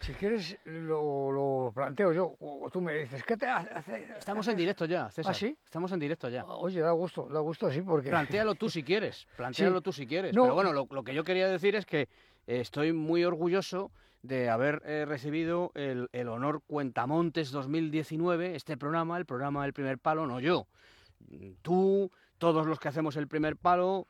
si quieres lo planteo yo, o tú me dices, ¿qué te hace? Estamos en directo ya, César. ¿Ah, sí? Estamos en directo ya. Oye, da gusto así porque... Plantéalo tú si quieres, plantéalo tú si quieres. No. Pero bueno, lo que yo quería decir es que estoy muy orgulloso de haber recibido el honor Cuentamontes 2019, este programa, el programa del Primer Palo, no yo. Tú, todos los que hacemos el Primer Palo,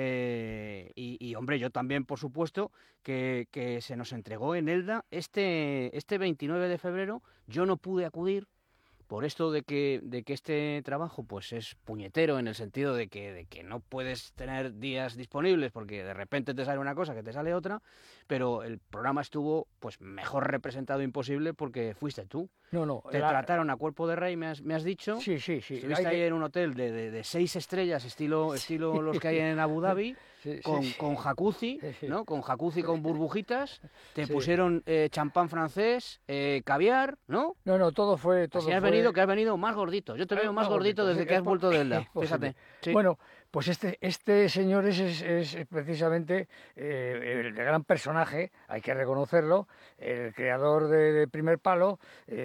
y hombre, yo también, por supuesto, que se nos entregó en Elda este 29 de febrero. Yo no pude acudir por esto de que este trabajo pues es puñetero, en el sentido de que no puedes tener días disponibles porque de repente te sale una cosa, que te sale otra, pero el programa estuvo pues mejor representado imposible porque fuiste tú. No. Te trataron a cuerpo de rey, me has dicho. Sí. Estuviste ahí en un hotel de 6 estrellas, estilo los que hay en Abu Dhabi, con jacuzzi, ¿no? Con jacuzzi con burbujitas. Te pusieron champán francés, caviar, ¿no? No, todo fue... Así has venido más gordito. Yo te veo más gordito desde que has vuelto de Elda, fíjate. Sí. Bueno, pues este señor es precisamente el gran personaje, hay que reconocerlo, el creador de Primer Palo,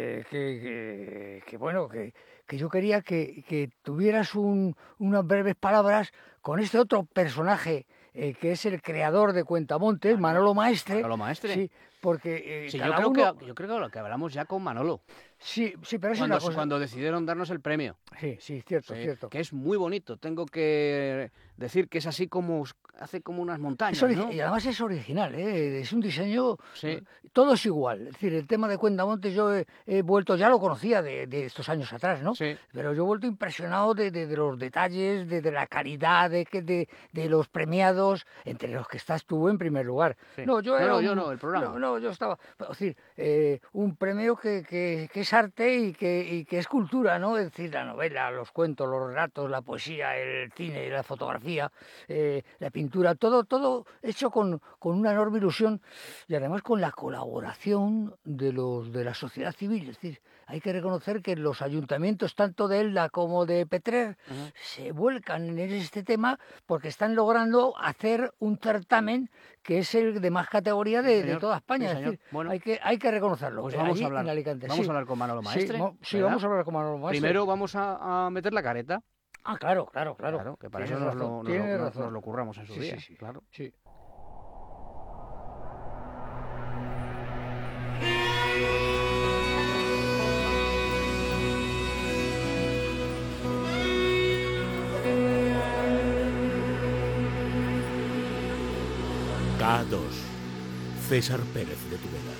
que yo quería que tuvieras unas breves palabras con este otro personaje que es el creador de Cuentamontes, Manolo Maestre. Manolo Maestre. Sí, porque sí, yo creo que lo que hablamos ya con Manolo. Sí, pero es una cosa... Cuando decidieron darnos el premio. Sí, cierto. Que es muy bonito. Tengo que decir que es así como hace como unas montañas, ¿no? Y además es original, es un diseño... Sí. Todo es igual. Es decir, el tema de Cuentamontes yo he vuelto... Ya lo conocía de estos años atrás, ¿no? Sí. Pero yo he vuelto impresionado de los detalles, de la calidad, de los premiados, entre los que estás tú en primer lugar. Sí. No, yo no, el programa. No, yo estaba... Es decir, un premio que es arte y que es cultura, ¿no? Es decir, la novela, los cuentos, los relatos, la poesía, el cine, la fotografía, la pintura, todo hecho con una enorme ilusión y además con la colaboración de la sociedad civil. Es decir, hay que reconocer que los ayuntamientos, tanto de Elda como de Petrer, se vuelcan en este tema porque están logrando hacer un certamen que es el de más categoría de toda España. Sí, es decir, bueno, hay que reconocerlo. Pues vamos allí, a hablar. En Alicante. Vamos a hablar con Manolo Maestre. Sí, vamos a hablar con Manolo Maestre. Primero vamos a meter la careta. Ah, claro. Que para eso nos lo curramos en su día. Sí. Claro. Sí. K2. César Pérez de Tudela.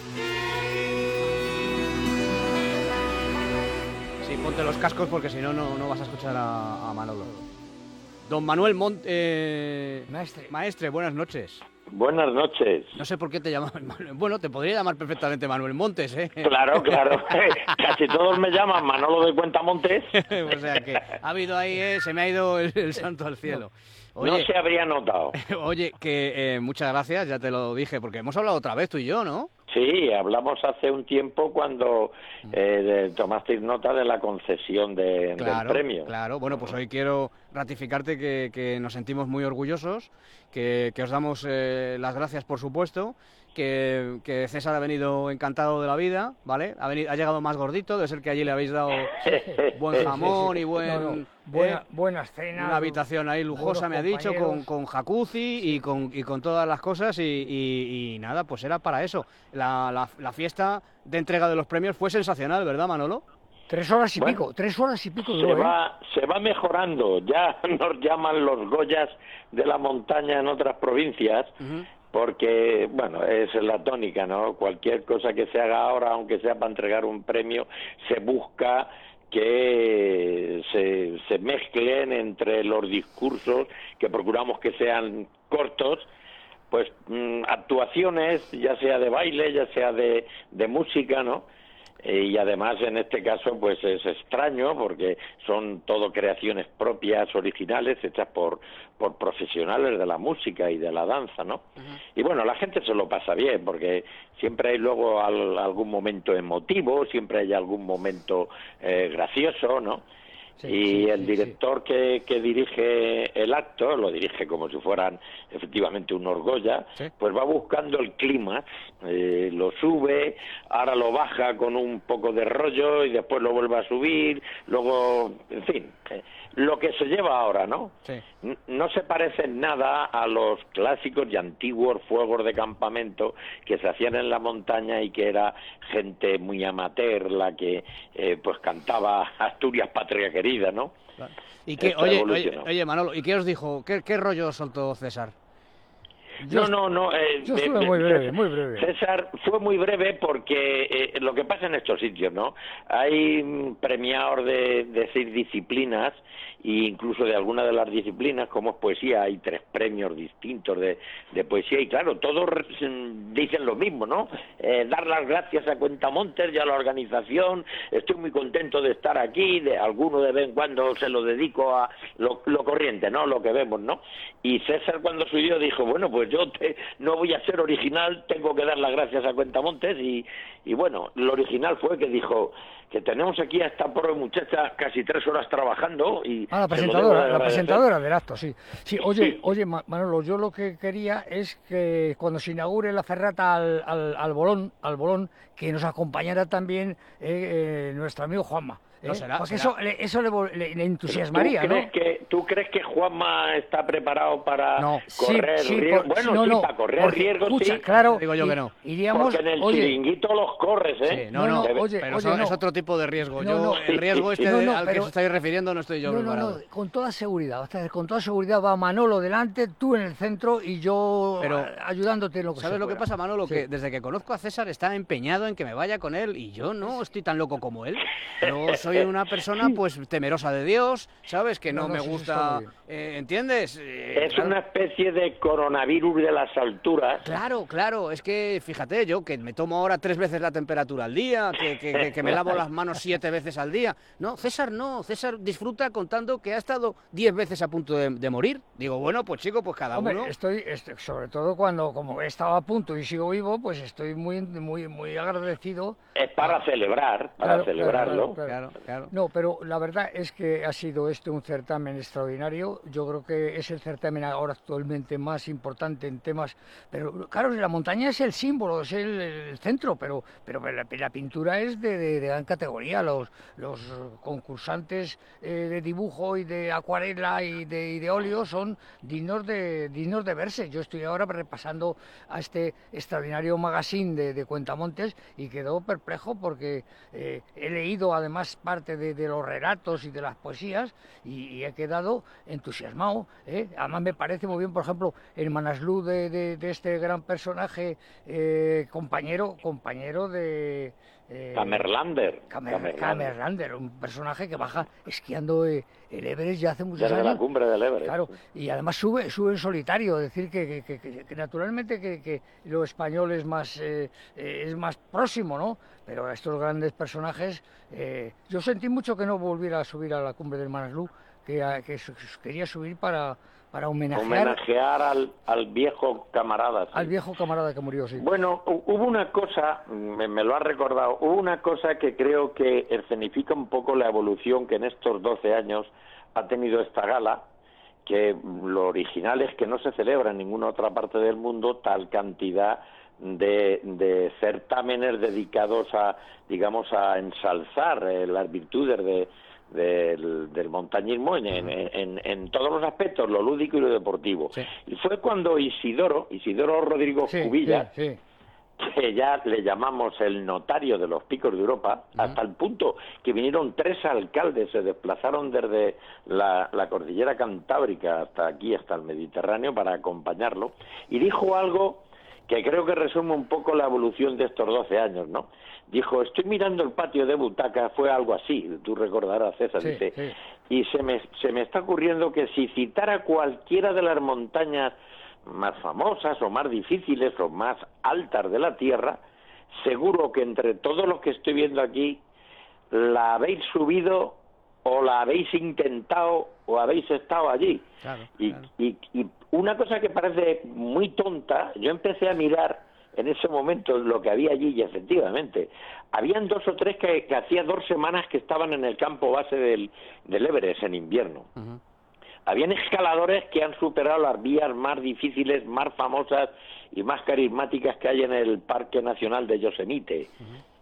Sí, ponte los cascos porque si no, no vas a escuchar a Manolo. Don Manuel Maestre, buenas noches. Buenas noches. No sé por qué te llamas Manuel. Bueno, te podría llamar perfectamente Manuel Montes, ¿eh? Claro. Casi todos me llaman Manolo de Cuentamontes. O sea que ha habido ahí, se me ha ido el santo al cielo. Oye, no se habría notado. Oye, que muchas gracias, ya te lo dije, porque hemos hablado otra vez tú y yo, ¿no? Sí, hablamos hace un tiempo cuando tomasteis nota de la concesión del premio. Claro, bueno, pues hoy quiero ratificarte que nos sentimos muy orgullosos, que os damos las gracias, por supuesto, que César ha venido encantado de la vida, ¿vale? Ha llegado más gordito, debe ser que allí le habéis dado buen jamón y buena cena. Una habitación ahí lujosa, me ha dicho, con jacuzzi y con todas las cosas y nada, pues era para eso. La fiesta de entrega de los premios fue sensacional, ¿verdad, Manolo? 3 horas y pico. Se va mejorando. Ya nos llaman los Goyas de la montaña en otras provincias. Porque, bueno, es la tónica, ¿no? Cualquier cosa que se haga ahora, aunque sea para entregar un premio, se busca que se mezclen entre los discursos, que procuramos que sean cortos, pues actuaciones, ya sea de baile, ya sea de música, ¿no? Y además en este caso pues es extraño porque son todo creaciones propias, originales, hechas por profesionales de la música y de la danza, ¿no? Y bueno, la gente se lo pasa bien porque siempre hay luego algún momento emotivo, siempre hay algún momento gracioso, ¿no? y el director que dirige el acto, lo dirige como si fueran efectivamente unos Goya, pues va buscando el clímax, lo sube, ahora lo baja con un poco de rollo y después lo vuelve a subir, luego, en fin, lo que se lleva ahora, ¿no? No se parece en nada a los clásicos y antiguos fuegos de campamento que se hacían en la montaña y que era gente muy amateur la que pues cantaba Asturias patria querida, ¿no? Y que, oye, Manolo, ¿y qué os dijo? ¿Qué rollo soltó César? Yo estuve muy breve. César fue muy breve porque lo que pasa en estos sitios, ¿no? Hay premiados de decir disciplinas e incluso de alguna de las disciplinas, como es poesía, hay 3 premios distintos de poesía y claro, todos dicen lo mismo, ¿no? Dar las gracias a Cuentamontes y a la organización, estoy muy contento de estar aquí, de alguno de vez en cuando se lo dedico a lo corriente, ¿no? Lo que vemos, ¿no? Y César cuando subió dijo, bueno, pues yo no voy a ser original, tengo que dar las gracias a Cuentamontes y bueno, lo original fue que dijo que tenemos aquí a esta pobre muchacha casi 3 horas trabajando y... la presentadora del acto, sí. Oye, Manolo, yo lo que quería es que cuando se inaugure la ferrata al Bolón, que nos acompañara también nuestro amigo Juanma. Porque eso le entusiasmaría, ¿Tú crees que Juanma está preparado para correr riesgo? Para correr riesgos, sí. Claro, digo yo que no. Porque en el chiringuito los corres, ¿eh? Pero es otro tipo de riesgo. El riesgo al que os estáis refiriendo no estoy yo preparado. No, con toda seguridad. Con toda seguridad va Manolo delante, tú en el centro y yo ayudándote en lo que ¿sabes lo que pasa, Manolo? Que desde que conozco a César está empeñado en que me vaya con él y yo no estoy tan loco como él. Yo soy una persona pues temerosa de Dios, ¿sabes? Que no me gusta, ¿entiendes? Es una especie de coronavirus de las alturas. Claro, es que fíjate, yo que me tomo ahora 3 veces la temperatura al día, que me lavo las manos 7 veces al día. No, César disfruta contando que ha estado 10 veces a punto de morir. Digo, bueno, pues chico, pues cada uno... Estoy sobre todo como he estado a punto y sigo vivo, pues estoy muy, muy, muy agradecido. Es para celebrar, celebrarlo. Claro. No, pero la verdad es que ha sido un certamen extraordinario. Yo creo que es el certamen ahora actualmente más importante en temas... Pero claro, la montaña es el símbolo, es el centro, pero la pintura es de gran categoría. Los concursantes de dibujo y de acuarela y de óleo son dignos de verse. Yo estoy ahora repasando a este extraordinario magazine de Cuentamontes y quedo perplejo porque he leído además parte de los relatos y de las poesías y he quedado entusiasmado, Además me parece muy bien, por ejemplo, el Manaslu de este gran personaje, compañero de... Camerlander, un personaje que baja esquiando el Everest ya hace muchos años. Desde la cumbre del Everest. Claro, y además sube en solitario, es decir que naturalmente que lo español es más próximo, ¿no? Pero a estos grandes personajes, yo sentí mucho que no volviera a subir a la cumbre del Manaslu, que quería subir para homenajear al viejo camarada. Sí. Al viejo camarada que murió, sí. Bueno, hubo una cosa, me lo ha recordado, hubo una cosa que creo que escenifica un poco la evolución que en estos 12 años ha tenido esta gala, que lo original es que no se celebra en ninguna otra parte del mundo tal cantidad de certámenes dedicados a, digamos, a ensalzar las virtudes del montañismo en todos los aspectos, lo lúdico y lo deportivo. Sí. Y fue cuando Isidoro Rodrigo Cubillas, que ya le llamamos el notario de los picos de Europa, hasta el punto que vinieron 3 alcaldes, se desplazaron desde la cordillera cantábrica hasta aquí, hasta el Mediterráneo, para acompañarlo, y dijo algo que creo que resume un poco la evolución de estos 12 años, ¿no? Dijo, estoy mirando el patio de butacas, fue algo así, tú recordarás, César, dice, y se me está ocurriendo que si citara cualquiera de las montañas más famosas o más difíciles o más altas de la Tierra, seguro que entre todos los que estoy viendo aquí, la habéis subido o la habéis intentado o habéis estado allí. Claro. Y una cosa que parece muy tonta, yo empecé a mirar en ese momento lo que había allí, y efectivamente, habían 2 o 3 que hacía 2 semanas que estaban en el campo base del Everest en invierno. Habían escaladores que han superado las vías más difíciles, más famosas y más carismáticas que hay en el Parque Nacional de Yosemite.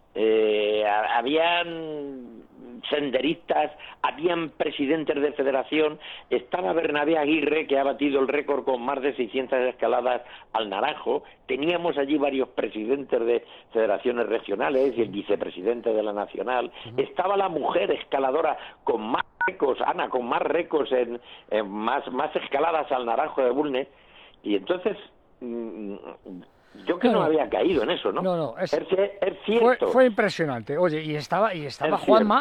Habían senderistas, habían presidentes de federación, estaba Bernabé Aguirre, que ha batido el récord con más de 600 escaladas al Naranjo, teníamos allí varios presidentes de federaciones regionales y el vicepresidente de la nacional, estaba la mujer escaladora con más récords, Ana, con más récords en más escaladas al Naranjo de Bulnes, y entonces yo que no había caído en eso, ¿no? No, es cierto. Fue impresionante. Oye, y estaba Juanma,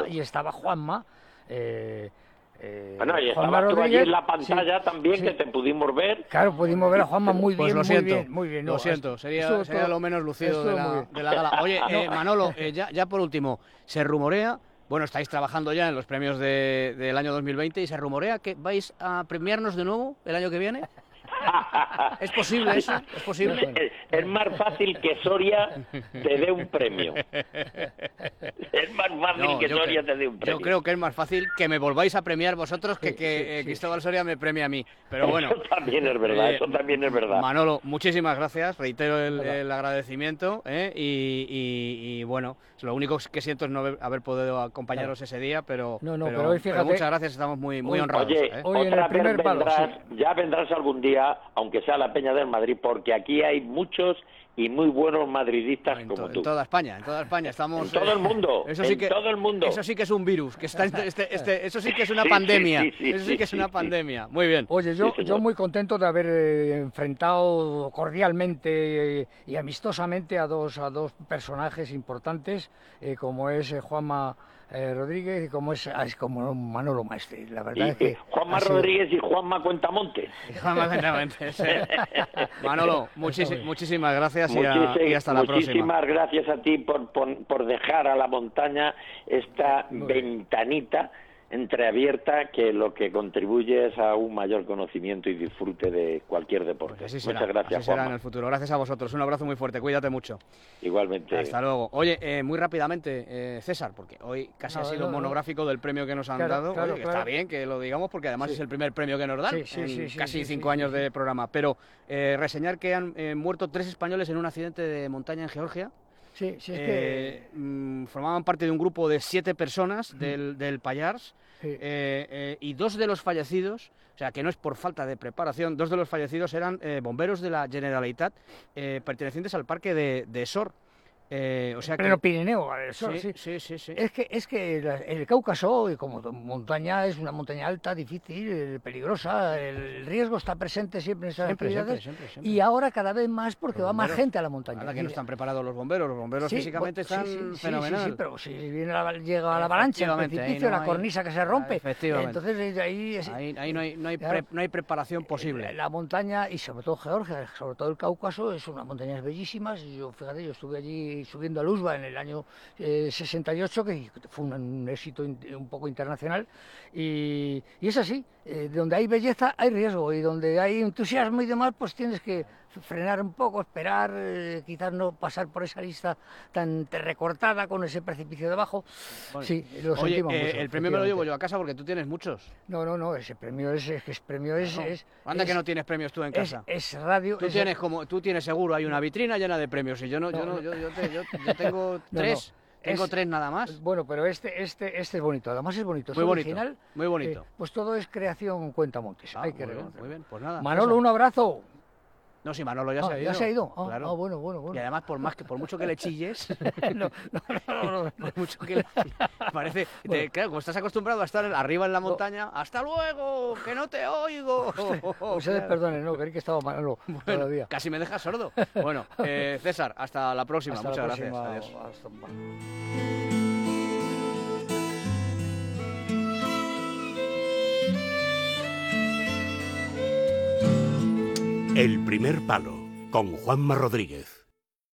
bueno, y Juanma estabas tú allí Rodríguez, en la pantalla también, que te pudimos ver. Claro, pudimos ver a Juanma muy pues bien, lo siento, muy bien. Lo siento, sería lo menos lucido de la gala. Oye, Manolo, ya por último, se rumorea, bueno, estáis trabajando ya en los premios del año 2020 y se rumorea que vais a premiarnos de nuevo el año que viene. ¿Es posible eso? ¿Es posible? Es más fácil que Soria te dé un premio. Es más fácil que Soria te dé un premio. Yo creo que es más fácil que me volváis a premiar vosotros que Cristóbal Soria me premie a mí. Pero bueno. Eso también es verdad, eso también es verdad. Manolo, muchísimas gracias. Reitero el agradecimiento. Y bueno, lo único que siento es no haber podido acompañaros ese día, pero hoy fíjate, pero muchas gracias, estamos muy honrados. Oye, hoy en el primer palo, ya vendrás algún día, aunque sea la Peña del Madrid, porque aquí hay muchos y muy buenos madridistas como tú. En toda España estamos... En todo el mundo, todo el mundo. Eso sí que es un virus, que está eso sí que es una pandemia. Eso sí que es una pandemia. Muy bien. Oye, yo muy contento de haber enfrentado cordialmente y amistosamente a dos personajes importantes, como es Juanma Rodríguez y como Manolo Maestre. La verdad es que Juanma Rodríguez y Juanma Cuentamontes. Manolo, muchísimas gracias y hasta la próxima. Muchísimas gracias a ti por dejar a la montaña esta ventanita entreabierta que lo que contribuye es a un mayor conocimiento y disfrute de cualquier deporte. Pues muchas gracias, así será en el futuro. Gracias a vosotros. Un abrazo muy fuerte. Cuídate mucho. Igualmente. Hasta luego. Oye, muy rápidamente, César, porque hoy casi ha sido un monográfico del premio que nos han dado. Oye, está bien que lo digamos porque además es el primer premio que nos dan en casi 5 años de programa. Pero reseñar que han muerto 3 españoles en un accidente de montaña en Georgia. Formaban parte de un grupo de 7 personas del Pallars y 2 de los fallecidos, o sea que no es por falta de preparación, 2 de los fallecidos eran bomberos de la Generalitat pertenecientes al parque de Sor. O sea pleno Pirineo, sí. Es que el Cáucaso, como montaña, es una montaña alta, difícil, peligrosa. El riesgo está presente siempre en esas actividades. Siempre. Y ahora cada vez más porque va más gente a la montaña. Ahora que no están preparados los bomberos físicamente están fenomenal. Sí, pero si llega la avalancha, el precipicio, la cornisa que se rompe, entonces ahí no hay preparación posible. La montaña, y sobre todo Georgia, sobre todo el Cáucaso, es unas montañas bellísimas. Yo estuve allí subiendo al Uzba en el año 68, que fue un éxito un poco internacional, y es así, donde hay belleza hay riesgo, y donde hay entusiasmo y demás, pues tienes que frenar un poco, esperar, quizás no pasar por esa lista tan recortada con ese precipicio debajo. Bueno, sí, lo sentimos mucho. El premio me lo llevo yo a casa porque tú tienes muchos. No, ese premio es Anda que no tienes premios tú en casa. Es radio. Tú tienes seguro, hay una vitrina llena de premios y yo tengo 3. Tengo 3 nada más. Bueno, pero este es bonito, además es bonito. Muy es bonito, original, muy bonito. pues todo es creación Cuentamontes. Hay que muy bien, pues nada. Manolo, un abrazo. No, sí, Manolo ya se ha ido. ¿Ya se ha ido? Claro. Bueno. Y además, por mucho que le chilles, no. por mucho que le chilles, parece, claro, como estás acostumbrado a estar arriba en la montaña, ¡hasta luego! ¡Que no te oigo! Ustedes perdonen, creí que estaba Manolo todavía. Casi me dejas sordo. Bueno, César, hasta la próxima. Muchas gracias. Adiós. El primer palo, con Juanma Rodríguez.